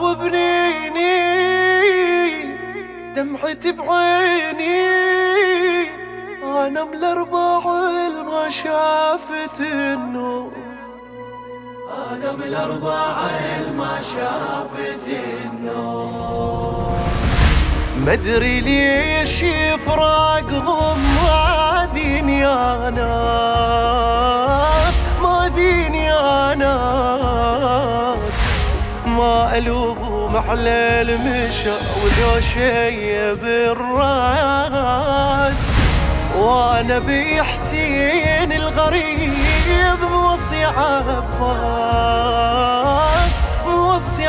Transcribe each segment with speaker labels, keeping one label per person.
Speaker 1: وبنيني دمعتي بعيني، أنا من الأرباع ما شافت النور،
Speaker 2: أنا من الأرباع ما شافت النور.
Speaker 1: مدري ليش فراقهم ماذين يا ناس، ماذين يا ناس. ما ألوم على المشى ولو شي بالراس، وانا بحسين الغريب موصي عباس، موصي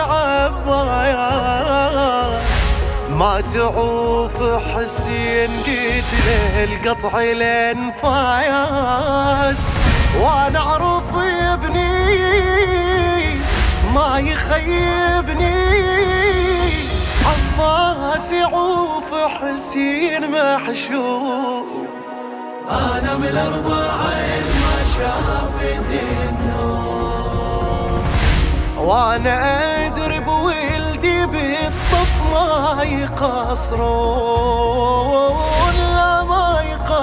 Speaker 1: عباس. ما تعوف حسين قتل القطع الانفاس، وانا اعرف ابني ما يخيبني. عباس يعوف حسين محشوف،
Speaker 2: أنا من الأرباع ما شافت النور.
Speaker 1: وانا ادري بولدي بالطف ما يقصرون، لا ما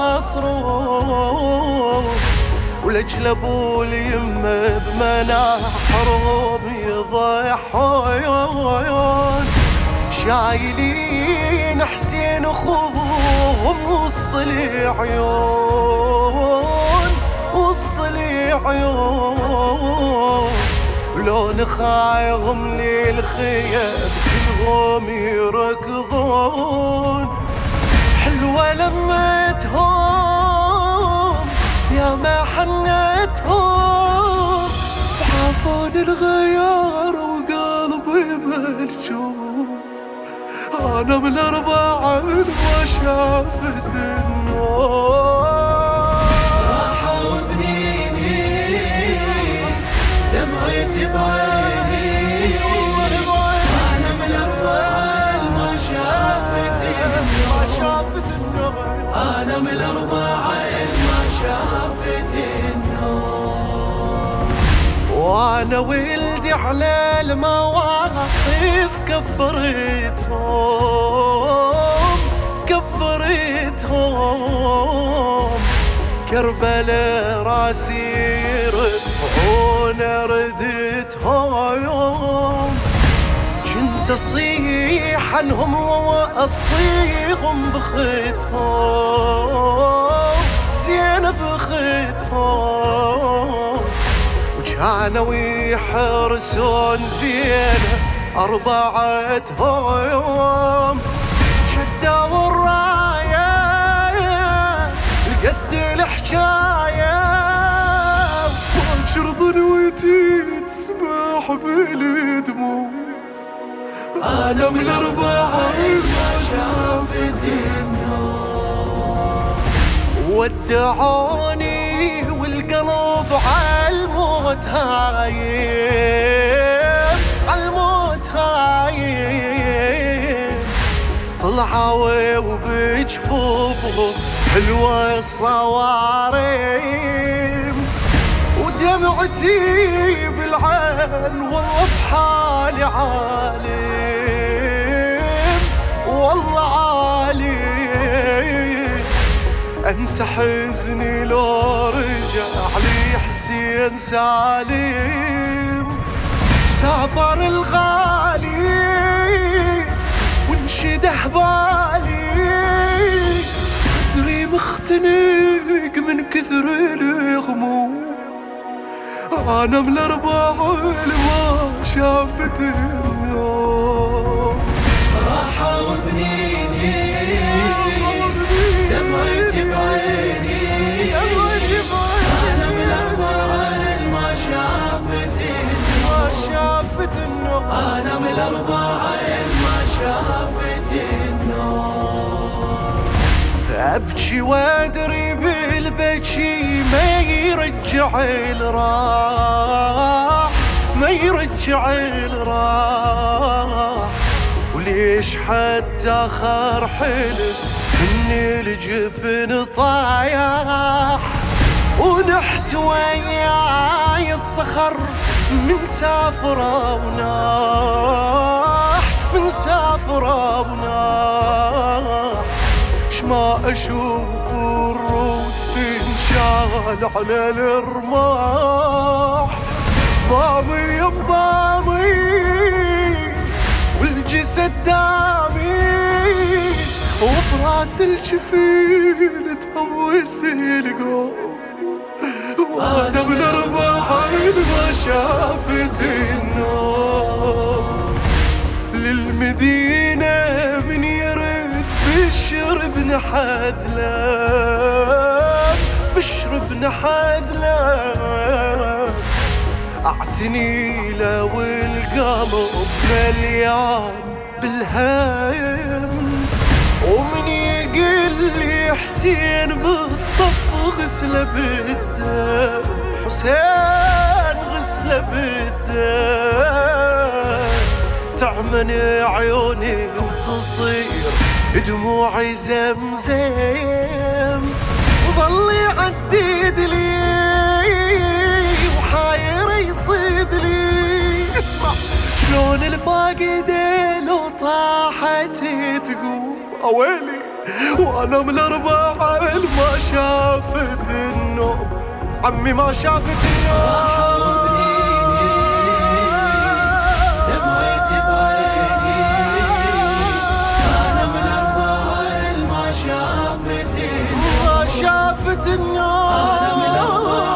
Speaker 1: يقصرون. ولأجل ابو اليمه بمناحرهم يضيحون، شايلين حسين اخوهم وسط العيون، وسط العيون. ولو نخايهم للخيب كلهم يركضون. حلوة لمتهم يا ما حنتهم، وعافون الغيار وقلبي ملجوم. أنا من الأرباع ما شافت النور.
Speaker 2: راحة وبنيني دمعتي بعيني، أنا من الأرباع ما شافت النور. أنا من الأرباع ما شافت النور.
Speaker 1: وانا ولدي على المواقف كبرتهم، كبرتهم. كربلاء راسي يرفعون ردتهم. كنت اصيح عنهم واصيغهم بختهم، زين بختهم. كانوا يحرسون زينة أربعتهم، شدوا الراية قد الحجاية. وانشر ضنوتي تسبح بالدموع،
Speaker 2: أنا من الأرباع ما شافت النور.
Speaker 1: ودعوني والقلب عالموت هايم، عالموت هايم. طلعوا وبجفوفهم حلوة الصواريم، ودمعتي بالعين والله بحالي عالم، والله عالم. انسى حزني لو رجع لي حسين سالم. سافر الغالي وانشده بالي، صدري مختنق من كثر الغموم. انا من الأرباع ما شافت النور.
Speaker 2: راحة وبنيني دمعتي بعيني، أنا من الأرباع ما شافت النور.
Speaker 1: ما شافت النور.
Speaker 2: أنا من الأرباع ما شافت النور.
Speaker 1: أبكي وأدري بالبكي ما يرجع الراح، ما يرجع الراح. وليش حتى آخر حلم من الجفن طايح، ونحت وياي الصخر من سافرة وناح، من سافرة وناح. شما أشوف الروس تنشال على الرماح، ضامي يمضامي والجسد دامي، وبراس الجفين تهوس القوم، وانا من اربعين ما شافت النوم. للمدينة من يرد بشر بن حذلان، بشر بن حذلان. اعتني له والقلب مليان بالهام، ومن يقل لي حسين بالطف غسله بالدم، حسين غسله بالدم. تعمن عيوني وتصير دموعي زمزم، وظل يعدد لي وحاير يصيد لي. اسمع شلون الفاقدة لو طاحت تقوم، اويلي وانا من الاربعين ما شافت النوم. عمي ما شافت النوم.
Speaker 2: دمعت بعيني انا من الاربعين ما شافت النوم،
Speaker 1: ما شافت النوم.
Speaker 2: انا من الاربعين